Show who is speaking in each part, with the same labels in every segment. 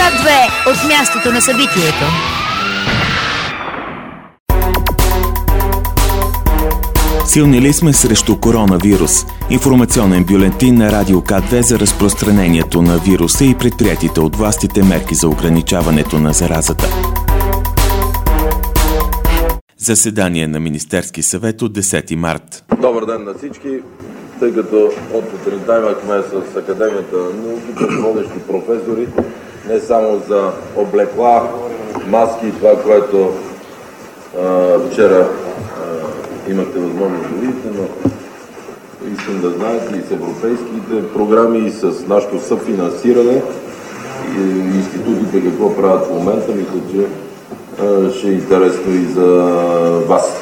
Speaker 1: К2 от мястото на събитието.
Speaker 2: Силни ли сме срещу коронавирус? Информационен бюлетин на Радио К2 за разпространението на вируса и предприятите от властите мерки за ограничаването на заразата. Заседание на Министерски съвет от 10 март.
Speaker 3: Добър ден на всички. Тъй като от сутринта имахме с Академията на науките водещи професори, не само за облекла, маски и това, което вчера имахте възможност да видите, но искам да знаете и с европейските програми, и с нашето съфинансиране, и институтите какво правят в момента, мисля, че ще е интересно и за вас.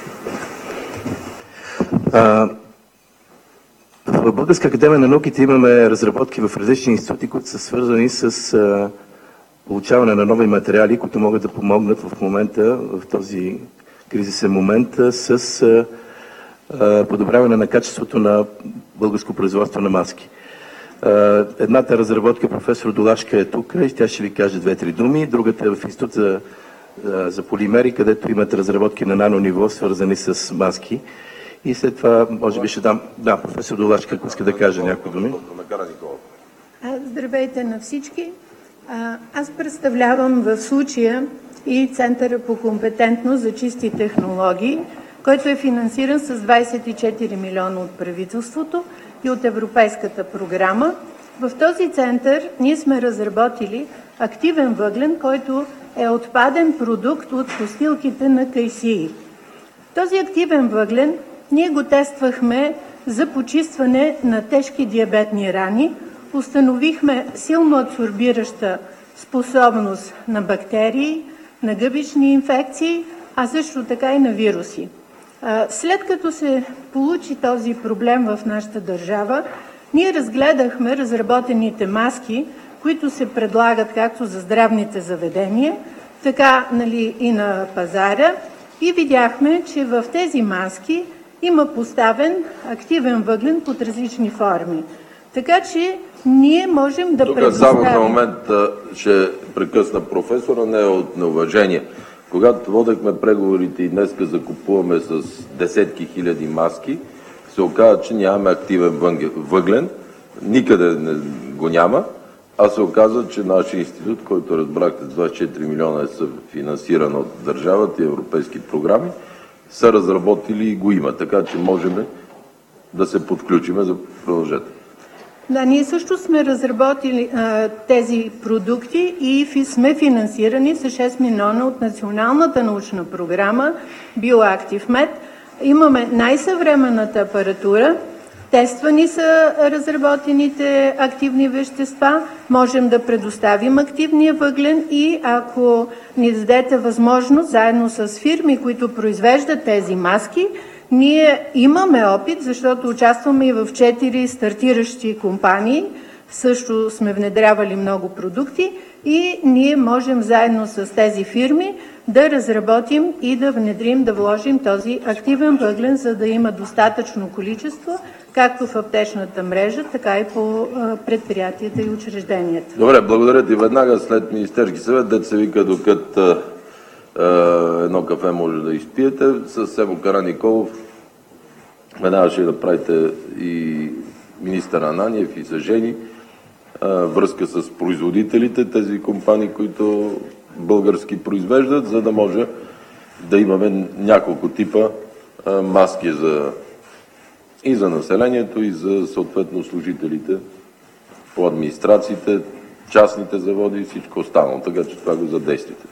Speaker 4: В Българска академия на науките имаме разработки в различни институти, които са свързани с получаване на нови материали, които могат да помогнат в момента, в този кризисен момент, с подобряване на качеството на българско производство на маски. Едната разработка, професор Долашка е тук и тя ще ви каже 2-3 думи. Другата е в институт за полимери, където имат разработки на нанониво, свързани с маски. И след това, може би ще дам... Да, професор Долашка, ако иска да каже някои думи.
Speaker 5: Здравейте на всички. Аз представлявам в случая и Центъра по компетентност за чисти технологии, който е финансиран с 24 милиона от правителството и от Европейската програма. В този център ние сме разработили активен въглен, който е отпаден продукт от постилките на кайсии. Този активен въглен ние го тествахме за почистване на тежки диабетни рани. Установихме силно абсорбираща способност на бактерии, на гъбични инфекции, а също така и на вируси. След като се получи този проблем в нашата държава, ние разгледахме разработените маски, които се предлагат както за здравните заведения, така и на пазара, и видяхме, че в тези маски има поставен активен въглен под различни форми. Така че ние можем да предоставим...
Speaker 3: Тук само за момент ще прекъсна професора, не от неуважение. Когато водехме преговорите и днеска закупуваме с десетки хиляди маски, се оказа, че нямаме активен въглен, никъде го няма, а се оказа, че нашия институт, който разбрахте 24 милиона е съфинансиран от държавата и европейски програми, са разработили и го има, така че можем да се подключим за продължете.
Speaker 5: Да, ние също сме разработили тези продукти и сме финансирани с 6 милиона от Националната научна програма BioActive Med. Имаме най-съвременната апаратура, тествани са разработените активни вещества, можем да предоставим активния въглен и ако ни дадете възможност, заедно с фирми, които произвеждат тези маски, ние имаме опит, защото участваме и в 4 стартиращи компании, също сме внедрявали много продукти и ние можем заедно с тези фирми да разработим и да внедрим, да вложим този активен въглен, за да има достатъчно количество, както в аптечната мрежа, така и по предприятията и учрежденията.
Speaker 3: Добре, благодаря ти. Веднага след Министерски съвет, дето се вика, докато едно кафе може да изпиете, с Семо Караниколов веднага ще направите и министър Ананиев и Жени връзка с производителите, тези компании, които български произвеждат, за да може да имаме няколко типа маски и за населението, и за съответно служителите по администрациите, частните заводи и всичко останало. Така че това го задействате.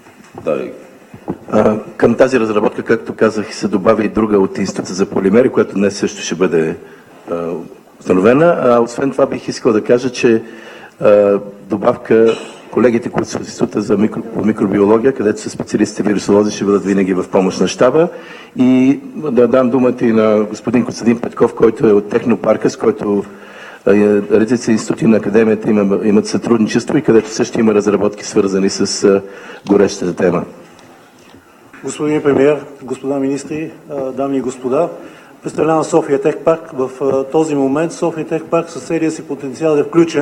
Speaker 4: Към тази разработка, както казах, се добави и друга от Института за полимери, която днес също ще бъде установена. Освен това бих искал да кажа, че добавка колегите, които са в Института за микробиология, където са специалисти вирусолози, ще бъдат винаги в помощ на щаба. И да дам думата и на господин Костадин Петков, който е от Технопарка, с който редица институти на академията имат сътрудничество и където също има разработки, свързани с горещата тема.
Speaker 6: Господин премиер, господа министри, дами и господа, представлявам София Техпарк. В този момент София Техпарк със целия си потенциал е включен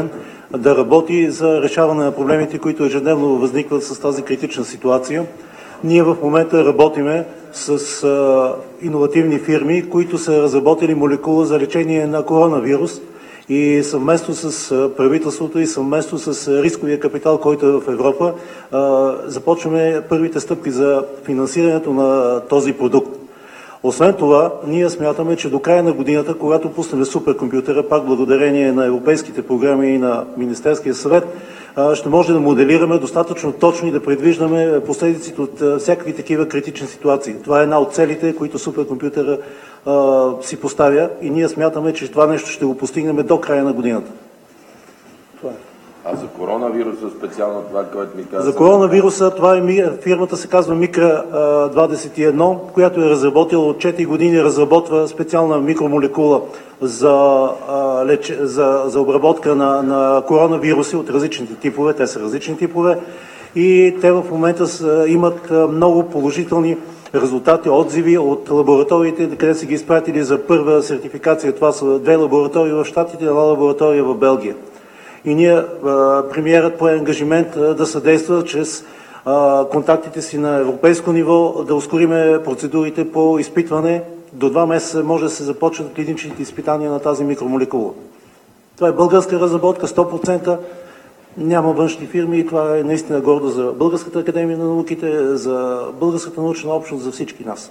Speaker 6: да работи за решаване на проблемите, които ежедневно възникват с тази критична ситуация. Ние в момента работиме с иновативни фирми, които са разработили молекула за лечение на коронавирус и съвместно с правителството и съвместно с рисковия капитал, който е в Европа, започваме първите стъпки за финансирането на този продукт. Освен това, ние смятаме, че до края на годината, когато пуснем суперкомпютъра, пак благодарение на европейските програми и на Министерския съвет, ще може да моделираме достатъчно точно и да предвиждаме последиците от всякакви такива критични ситуации. Това е една от целите, които суперкомпютъра си поставя и ние смятаме, че това нещо ще го постигнем до края на годината. Това е.
Speaker 3: А за коронавируса специално това, което ми каза?
Speaker 6: За коронавируса, това е фирмата се казва Микра 21, която е разработила от 4 години, разработва специална микромолекула за обработка на коронавируси от различните типове. Те са различни типове и те в момента имат много положителни резултати, отзиви от лабораториите, къде са ги изпратили за първа сертификация. Това са 2 лаборатории в Щатите и 1 лаборатория в Белгия. И ние, премиерът пое ангажимент да съдейства чрез контактите си на европейско ниво, да ускориме процедурите по изпитване. До 2 месеца може да се започнат клиничните изпитания на тази микромолекула. Това е българска разработка, 100%. Няма външни фирми и това е наистина гордо за Българската академия на науките, за българската научна общност, за всички нас.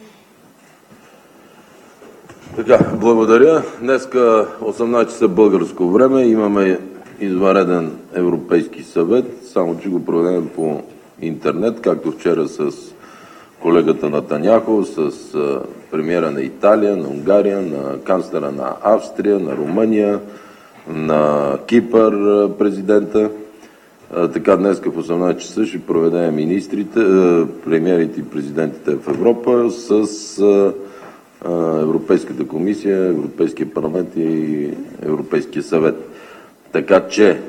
Speaker 3: Така, благодаря. Днеска 18 часа българско време имаме извънреден Европейски съвет, само че го проведем по интернет, както вчера с колегата Натаняхо, с премиера на Италия, на Унгария, на канцлера на Австрия, на Румъния, на Кипър президента. Така днеска в 18 часа ще проведем министрите, премиерите и президентите в Европа с Европейската комисия, Европейския парламент и Европейския съвет. Така че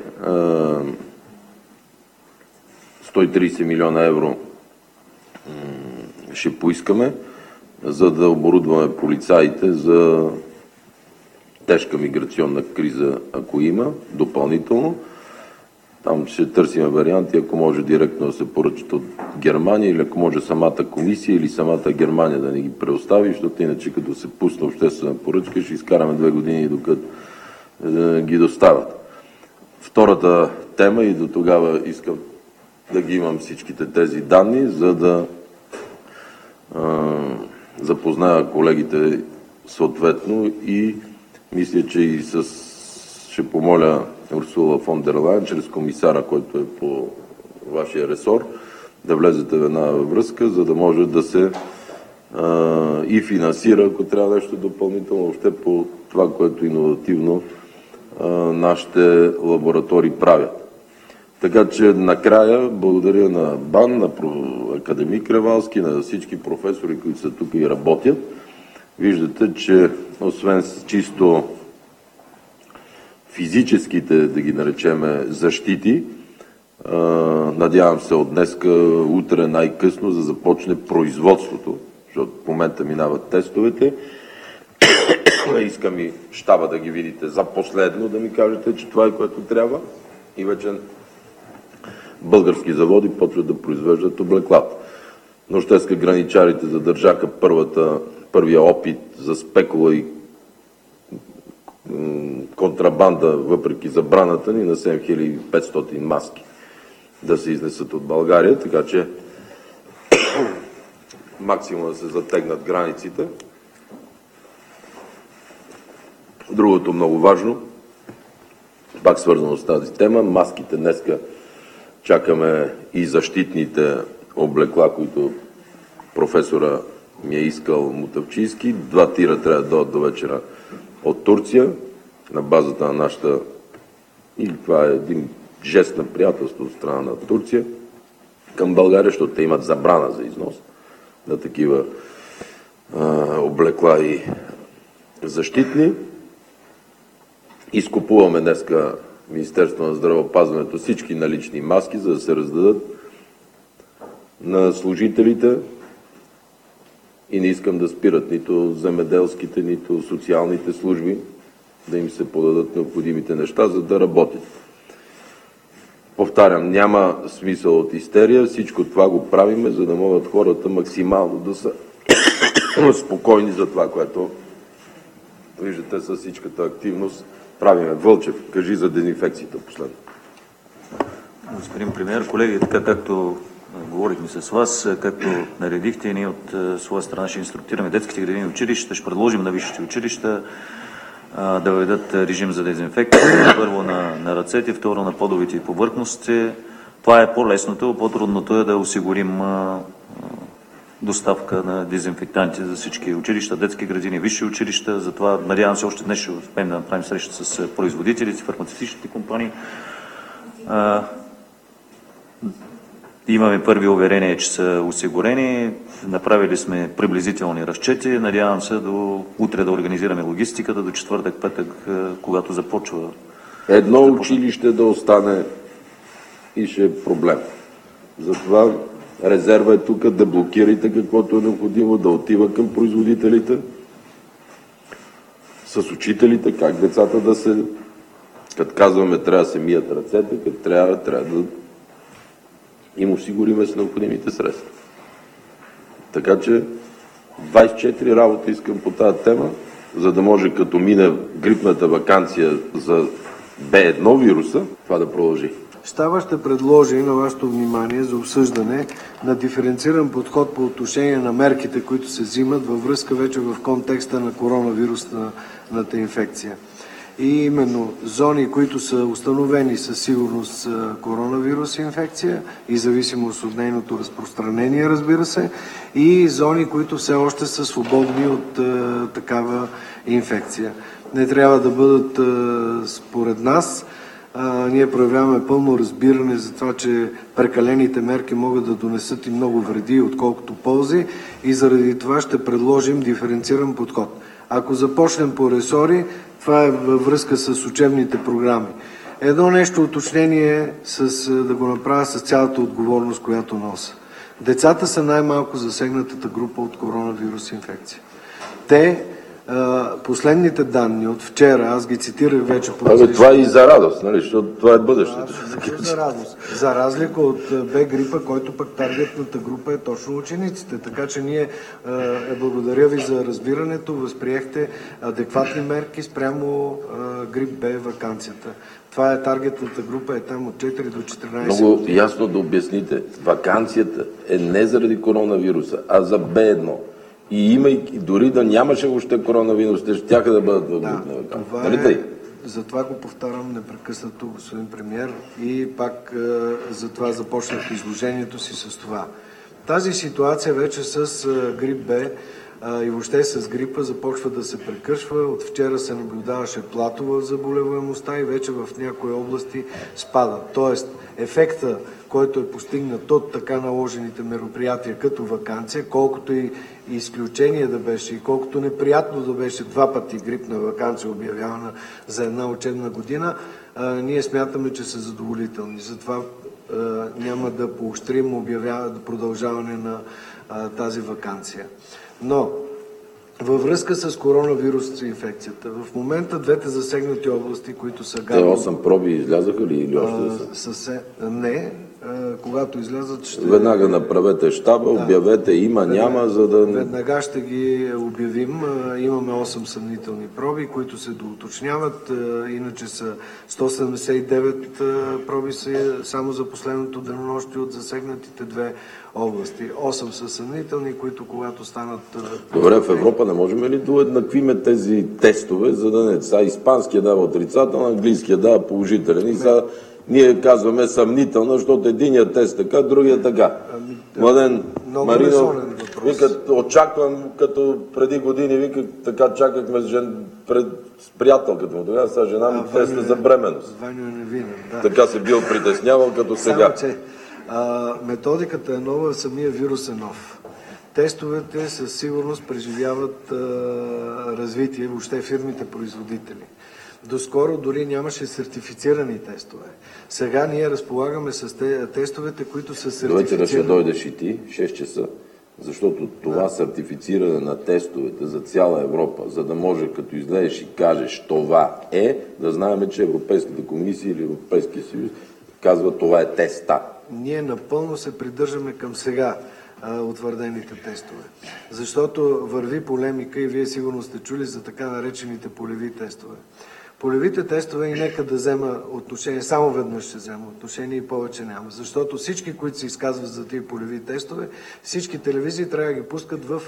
Speaker 3: 130 милиона евро ще поискаме, за да оборудваме полицаите за тежка миграционна криза, ако има, допълнително. Там ще търсим варианти, ако може директно да се поръчат от Германия или ако може самата комисия или самата Германия да ни ги преостави, защото иначе като се пусне обществена поръчка, ще изкараме 2 години докато ги доставят. Втората тема и до тогава искам да ги имам всичките тези данни, за да запозная колегите съответно и мисля, че и ще помоля Урсула фон дер Лайен, чрез комисара, който е по вашия ресор, да влезете в една връзка, за да може да се и финансира, ако трябва нещо допълнително, въобще по това, което иновативно нашите лаборатории правят. Така че накрая благодаря на БАН, на академик Ревалски, на всички професори, които са тук и работят. Виждате, че освен чисто физическите, да ги наречеме, защити, надявам се от днеска, утре най-късно, за да започне производството, защото в момента минават тестовете. Искам и щаба да ги видите за последно, да ми кажете, че това е което трябва. И вече български заводи почват да произвеждат облеклата. Но щеска граничарите задържаха първия опит за спекула и контрабанда, въпреки забраната ни, на 7500 маски да се изнесат от България, така че максимум да се затегнат границите. Другото много важно, пак свързано с тази тема, маските. Днеска чакаме и защитните облекла, които професора ми е искал Мутавчийски. 2 тира трябва да дойдат до вечера от Турция, на базата на нашата... И това е един жест на приятелство от страна на Турция към България, защото те имат забрана за износ на такива облекла и защитни. Изкупуваме днеска Министерство на здравеопазването всички налични маски, за да се раздадат на служителите и не искам да спират нито земеделските, нито социалните служби, да им се подадат необходимите неща, за да работят. Повтарям, няма смисъл от истерия, всичко това го правиме, за да могат хората максимално да са спокойни за това, което виждате с всичката активност. Правиме. Вълчев, кажи за дезинфекцията последно.
Speaker 7: Господин премиер, колеги, така както говорихме с вас, както наредихте, ние от своя страна ще инструктираме детските градини и училища, ще предложим на висшите училища да въведат режим за дезинфекция, първо на ръцете, второ на подовите и повърхностите. Това е по-лесното, по-трудното е да осигурим доставка на дезинфектанти за всички училища, детски градини, висши училища. Затова надявам се още днес ще успеем да направим среща с производителите, фармацевтичните компании. Имаме първи уверения, че са осигурени. Направили сме приблизителни разчети. Надявам се до утре да организираме логистиката, до четвъртък, петък, когато започва.
Speaker 3: Едно училище да остане и ще е проблем. Затова резерва е тук, да блокирайте каквото е необходимо, да отива към производителите, с учителите, как децата да се... Като казваме, трябва да се мият ръцете, като трябва да им осигуриме с необходимите средства. Така че 24 работи искам по тази тема, за да може като мине грипната ваканция за B1 вируса, това да продължи.
Speaker 8: Щаба ще предложи на вашето внимание за обсъждане на диференциран подход по отношение на мерките, които се взимат във връзка вече в контекста на коронавирусната инфекция. И именно зони, които са установени със сигурност коронавирус инфекция и зависимост от нейното разпространение, разбира се, и зони, които все още са свободни от такава инфекция. Не трябва да бъдат, според нас, ние проявяваме пълно разбиране за това, че прекалените мерки могат да донесат и много вреди, отколкото ползи, и заради това ще предложим диференциран подход. Ако започнем по ресори, това е във връзка с учебните програми. Едно нещо уточнение, да го направя с цялата отговорност, която нося. Децата са най-малко засегнатата група от коронавирус инфекция. Те, последните данни от вчера, аз ги цитирах вече по различни...
Speaker 3: Това е и за радост, нали? Защото това е бъдещето.
Speaker 8: За радост. За разлика от Б-грипа, който пък таргетната група е точно учениците. Така че ние благодаря ви за разбирането, възприехте адекватни мерки спрямо грип Б ваканцията. Това е таргетната група, е там от 4 до 14.
Speaker 3: Много ясно да обясните. Ваканцията е не заради коронавируса, а за Б1. И имайки, дори да нямаше въобще коронавирус, те щяха да бъдат в грипна ваканция. Нали
Speaker 8: затова го повтарям непрекъснато, господин премиер, и пак затова започнах изложението си с това. Тази ситуация вече с грип Б и въобще с грипа започва да се прекършва. От вчера се наблюдаваше плато в заболеваемостта и вече в някои области спада. Тоест, ефекта, който е постигнат от така наложените мероприятия като ваканция, колкото и изключение да беше и колкото неприятно да беше 2 пъти грипна ваканция обявявана за една учебна година, ние смятаме, че са задоволителни. Затова няма да поощрим продължаване на тази ваканция. Но във връзка с коронавирус инфекцията, в момента двете засегнати области, които са...
Speaker 3: Те 8 проби излязаха ли или още са?
Speaker 8: Не, когато излязат ще...
Speaker 3: Веднага направете щаба, обявете има, няма, за да...
Speaker 8: Веднага ще ги обявим. Имаме 8 съмнителни проби, които се доуточняват. Иначе са 179 проби са само за последното денонощие от засегнатите две области. 8 са съмнителни, които когато станат...
Speaker 3: Добре, в Европа не можем ли да уеднаквиме тези тестове, за да не... Сега испанския дава отрицателен, английския дава положителен. И сега ние казваме съмнително, защото единият тест така, другия така. Младен Марино, вика, очаквам, като преди години, вика, така чакахме с приятелката му. Тогава сега жена ми теста за бременност. Така се бил притеснявал, като сега.
Speaker 8: Само, че методиката е нова, самия вирус е нов. Тестовете със сигурност преживяват развитие, въобще фирмите производители. Доскоро дори нямаше сертифицирани тестове. Сега ние разполагаме с тестовете, които са сертифицирани.
Speaker 3: Давайте да ще дойдеш и ти, 6 часа, защото това сертифициране на тестовете за цяла Европа, за да може като излезеш и кажеш това е, да знаем, че Европейската комисия или Европейския съюз казва това е теста.
Speaker 8: Ние напълно се придържаме към сега утвърдените тестове. Защото върви полемика и вие сигурно сте чули за така наречените полеви тестове. Полевите тестове и нека да взема отношение, само веднъж ще взема отношение и повече няма. Защото всички, които се изказват за тия полеви тестове, всички телевизии трябва да ги пускат в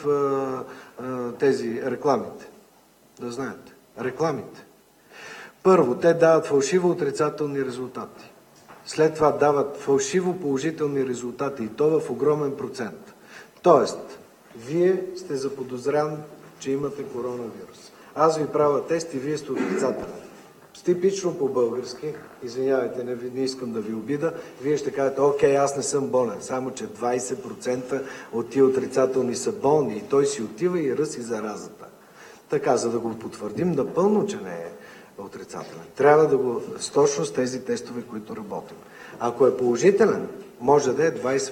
Speaker 8: тези рекламите. Да знаете. Рекламите. Първо, те дават фалшиво отрицателни резултати. След това дават фалшиво положителни резултати и то в огромен процент. Тоест, вие сте заподозрян, че имате коронавирус. Аз ви правя тест и вие сте отрицателен. Типично по-български, извинявайте, не искам да ви обида, вие ще кажете, окей, аз не съм болен, само че 20% от тия отрицателни са болни и той си отива и ръси заразата. Така, за да го потвърдим напълно, че не е отрицателен. Трябва да го точно с тези тестове, които работим. Ако е положителен, може да е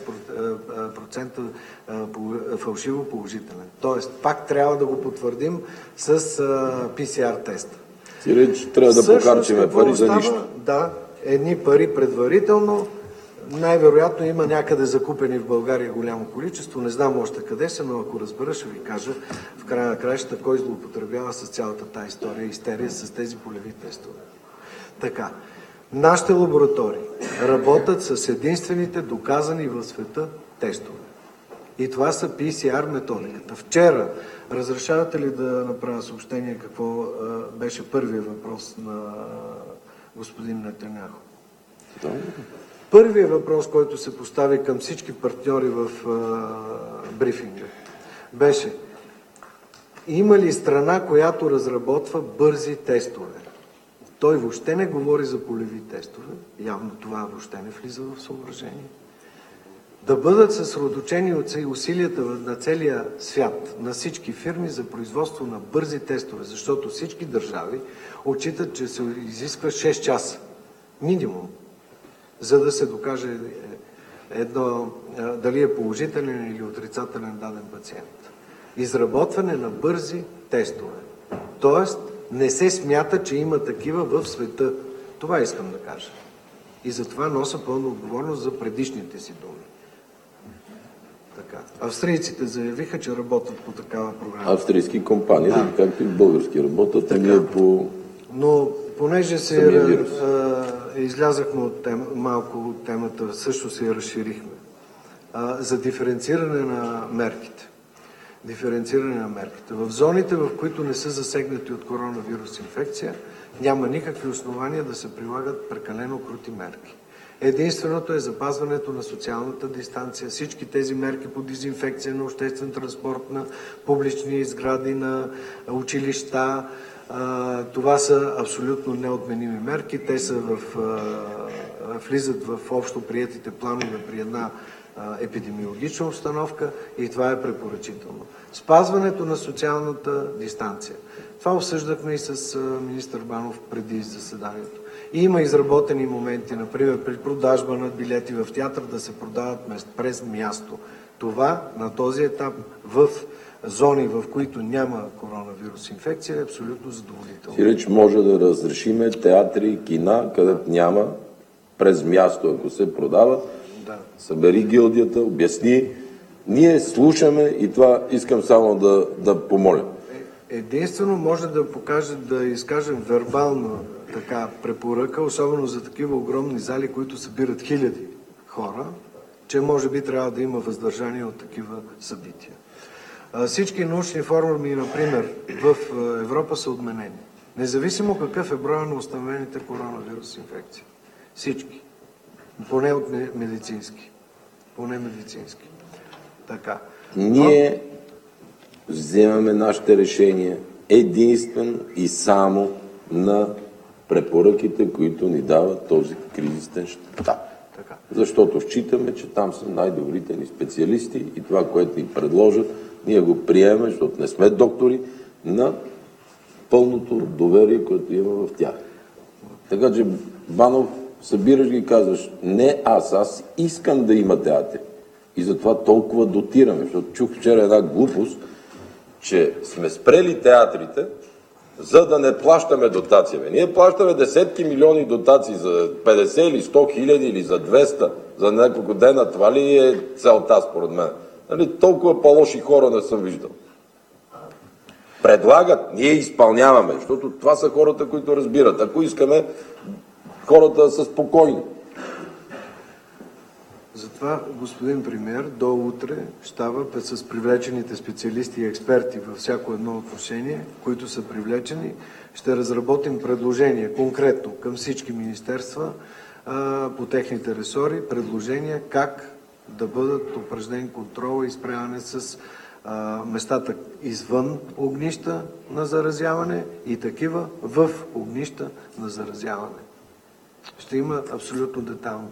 Speaker 8: 20% фалшиво положителен. Тоест, пак трябва да го потвърдим с PCR теста.
Speaker 3: Ти реч, трябва да похарчиме пари за нищо.
Speaker 8: Да, едни пари предварително. Най-вероятно има някъде закупени в България голямо количество. Не знам още къде са, но ако разбера, ще ви кажа в края на краищата кой злоупотребява с цялата тази история и истерия с тези полеви тестове. Така, нашите лаборатории работят с единствените доказани в света тестове. И това са PCR методиката. Вчера, разрешавате ли да направя съобщение какво беше първият въпрос на господин Нетаняху?
Speaker 3: Да.
Speaker 8: Първият въпрос, който се постави към всички партньори в брифинга, беше: има ли страна, която разработва бързи тестове? Той въобще не говори за полеви тестове, явно това въобще не влиза в съображение. Да бъдат съсредоточени усилията на целия свят, на всички фирми за производство на бързи тестове, защото всички държави отчитат, че се изисква 6 часа минимум, за да се докаже дали е положителен или отрицателен даден пациент. Изработване на бързи тестове. Тоест, не се смята, че има такива в света. Това искам да кажа. И затова нося пълна отговорност за предишните си думи. Така. Австрийците заявиха, че работят по такава програма.
Speaker 3: Австрийски компании, да, както и български работят. Така.
Speaker 8: Но понеже излязахме малко от темата, също се я разширихме. За диференциране на мерките. В зоните, в които не са засегнати от коронавирус инфекция, няма никакви основания да се прилагат прекалено крути мерки. Единственото е запазването на социалната дистанция, всички тези мерки по дезинфекция на обществен транспорт, на публични сгради, на училища. Това са абсолютно неотменими мерки. Те са влизат в общо приетите планове при една епидемиологична обстановка и това е препоръчително. Спазването на социалната дистанция. Това обсъждахме и с министър Банов преди заседанието. И има изработени моменти, например при продажба на билети в театър да се продават през място. Това на този етап в зони, в които няма коронавирус инфекция, е абсолютно задоволително.
Speaker 3: Си реч, може да разрешиме театри, кина, където няма, през място, ако се продават.
Speaker 8: Да.
Speaker 3: Събери гилдията, обясни. Ние слушаме и това искам само да помоля.
Speaker 8: Единствено може да изкажем вербална така препоръка, особено за такива огромни зали, които събират хиляди хора, че може би трябва да има въздържание от такива събития. Всички научни формули, например, в Европа са отменени. Независимо какъв е броя на установените коронавирус инфекции. Всички. Поне от медицински. Така.
Speaker 3: Ние вземаме нашите решения единствено и само на препоръките, които ни дават този кризисен щаб. Защото считаме, че там са най-добрите ни специалисти и това, което ни предложат, ние го приемаме, защото не сме доктори, на пълното доверие, което има в тях. Така че, Банов, събираш ги и казваш, не аз искам да има театри. И затова толкова дотираме, защото чух вчера една глупост, че сме спрели театрите, за да не плащаме дотация. Ние плащаме десетки милиони дотации за 50 или 100 хиляди или за 200 за няколко дена. Това ли е целта според мен? Нали, толкова по-лоши хора не съм виждал. Предлагат, ние изпълняваме, защото това са хората, които разбират. Ако искаме хората да са спокойни.
Speaker 8: Затова, господин премиер, до утре щаба с привлечените специалисти и експерти във всяко едно отношение, които са привлечени, ще разработим предложения конкретно към всички министерства по техните ресори, предложения как да бъдат упражнен контрола и справяне с местата извън огнища на заразяване и такива в огнища на заразяване. Ще има абсолютно детайлно.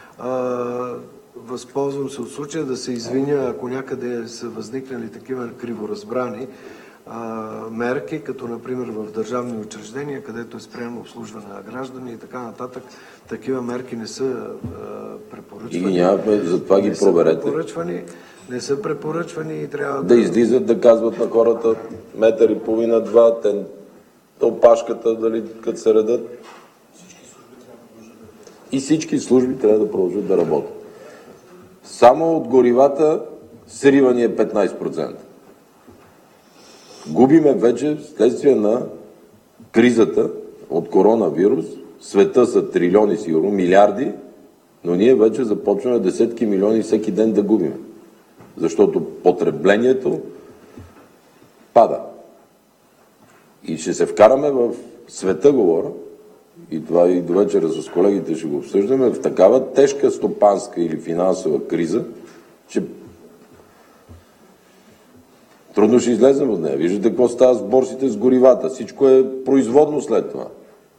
Speaker 8: Възползвам се от случая да се извиня, ако някъде са възникнали такива криворазбрани мерки, като например в държавни учреждения, където е спрямо обслужване на граждани и така нататък. Такива мерки не са препоръчвани.
Speaker 3: И нямаме, затова ги проверете.
Speaker 8: Не са препоръчвани и трябва
Speaker 3: да излизат, да казват на хората метър и половина-два, опашката, дали като се редат. И всички служби трябва да продължат да работят. Само от горивата срива е 15%. Губиме вече следствие на кризата от коронавирус. Света са трилиони, сигурно, милиарди, но ние вече започваме десетки милиони всеки ден да губим. Защото потреблението пада. И ще се вкараме в света, говоря, и това и до вечера с колегите ще го обсъждаме, в такава тежка стопанска или финансова криза, че трудно ще излезем от нея. Виждате какво става с борсите, с горивата. Всичко е производно след това.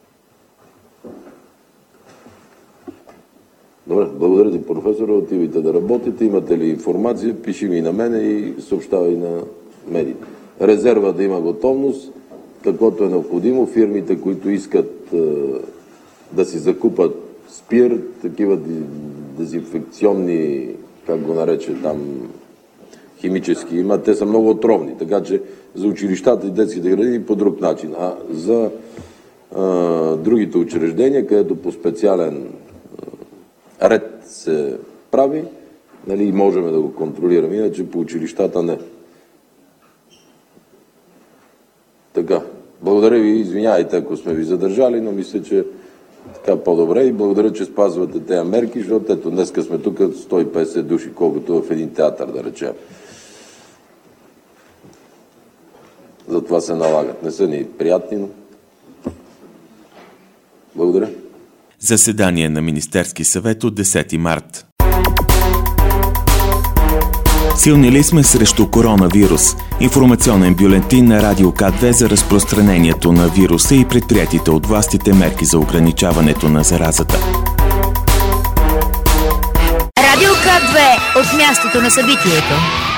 Speaker 3: Добре, благодаря ти, професора. Отивайте да работите. Имате ли информация, пиши ми на мене и съобщавай на медиите. Резерва да има готовност, каквото е необходимо. Фирмите, които искат да си закупат спирт, такива дезинфекционни, как го нарече там, химически има, те са много отровни, така че за училищата и детските градини по друг начин. А за другите учреждения, където по специален ред се прави, нали, можем да го контролираме, иначе по училищата не. Така, благодаря ви, извинявайте, ако сме ви задържали, но мисля, че така по-добре и благодаря, че спазвате тези мерки, защото ето днеска сме тук 150 души, колкото в един театър, да речем. Затова се налагат. Не са ни приятни, но благодаря.
Speaker 2: Заседание на Министерски съвет от 10 март. Силни ли сме срещу коронавирус? Информационен бюлетин на Радио К2 за разпространението на вируса и предприятите от властите мерки за ограничаването на заразата.
Speaker 1: Радио К2 от мястото на събитието.